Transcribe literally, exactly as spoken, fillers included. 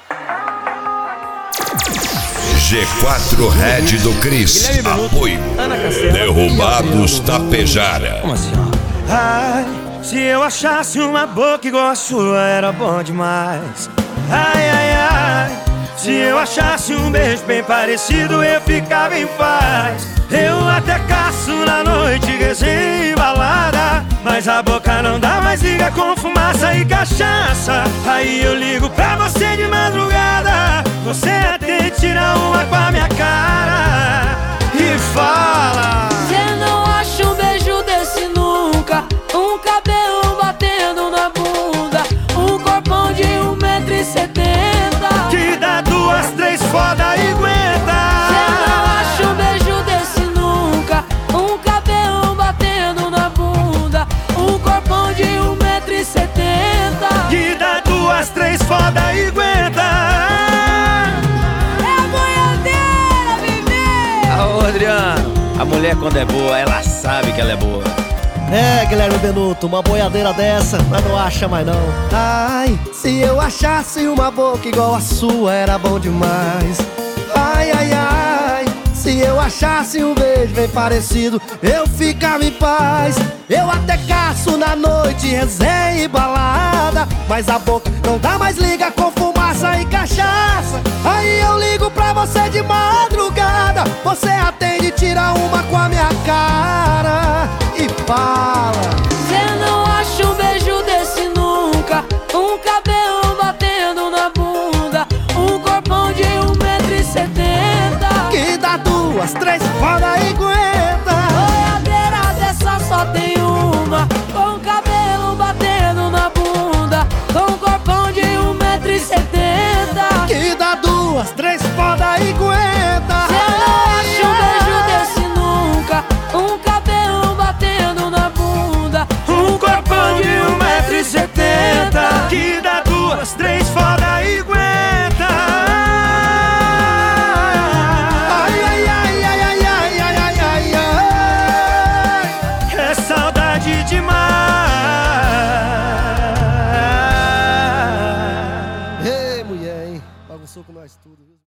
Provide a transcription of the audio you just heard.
G quatro Red do Cris. Apoio. Derrubados Tapejara. Como assim, ó? Ai, se eu achasse uma boca igual a sua, era bom demais. Ai, ai, ai, se eu achasse um beijo bem parecido, eu ficava em paz. Eu até caço na noite, resenha e balada, mas a boca não dá mais, liga com fumaça e cachaça. Aí eu ligo pra você de madrugada, você atende, tira uma com a minha cara e fala: cê não acha um beijo desse nunca, um cabelo batendo na bunda, um corpão de um metro e setenta, que dá duas, três foda e aguenta. cê não acha um beijo desse nunca, um cabelo batendo na bunda, um corpão de um metro e setenta, que dá duas, três foda e aguenta. Ô, Adriano, a mulher quando é boa, ela sabe que ela é boa. É, Guilherme Benuto, uma boiadeira dessa, mas não acha mais não. Ai, se eu achasse uma boca igual a sua, era bom demais. Ai, ai, ai, se eu achasse um beijo bem parecido, eu ficava em paz. Eu até caço na noite, resenha e balada, mas a boca não dá mais, liga com fumaça e cachaça. Aí eu ligo pra você de madrugada, você atende, tira uma com a minha cara e fala: cê não acha um beijo desse nunca, um cabelo batendo na bunda, um corpão de um metro e setenta, que dá duas, três, foda e aguenta. boiadeira dessa só tem uma, com cabelo batendo na bunda, com corpão de um metro e setenta, que dá duas, três, foda e aguenta. cê não acha um beijo desse nunca, um cabelo batendo na bunda, Um corpão de um metro e setenta, que dá duas, três foda e aguenta. Ai, ai, ai, ai, ai, ai, ai, ai, ai, ai. É saudade demais. Ei, mulher, hein? Bagunçou com nós tudo, viu?